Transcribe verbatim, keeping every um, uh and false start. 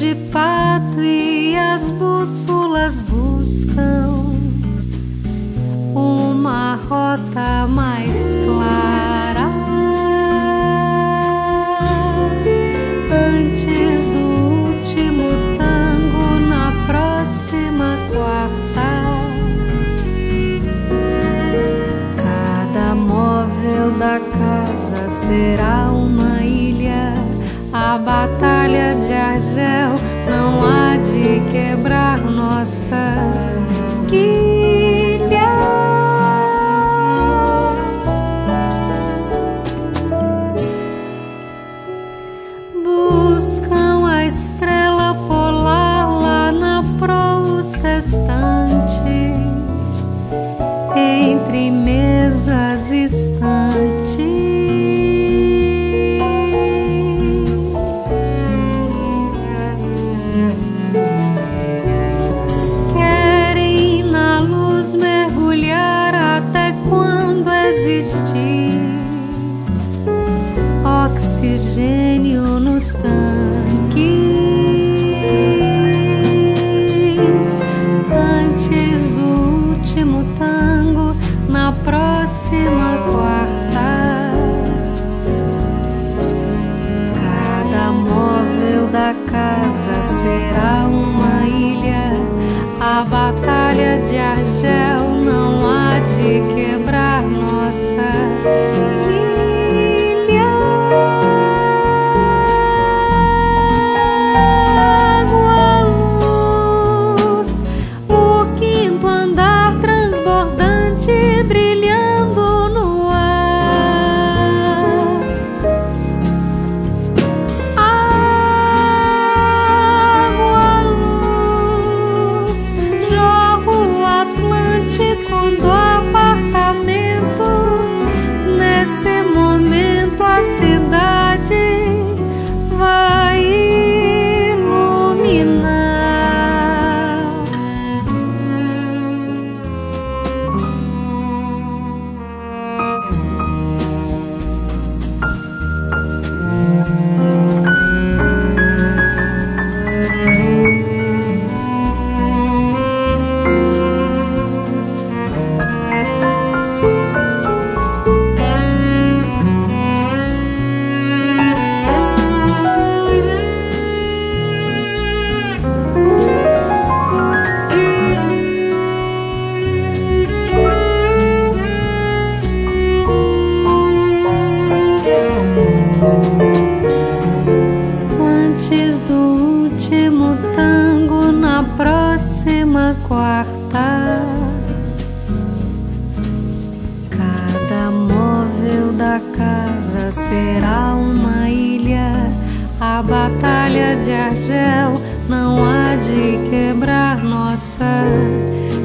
de pato e as bússolas buscam uma rota mais clara. Antes do último tango na próxima quarta, cada móvel da casa será uma ilha. A batalha de Argel não há de quebrar nossa quilha. Buscam a estrela polar lá na proa sextante, entre mesas estantes. Querem na luz mergulhar até quando existir oxigênio nos tanques. Antes do último tango na próxima quarta, cada móvel da casa será uma ilha. A batalha de Argel não há de quebrar nossa ilha. Água, luz, o quinto andar transbordante brilhando no ar. Água, luz, jorro o Atlântico do apartamento. Nesse momento a cidade vai iluminar. Antes do último tango na próxima quarta, cada móvel da casa será uma ilha. A batalha de Argel não há de quebrar nossa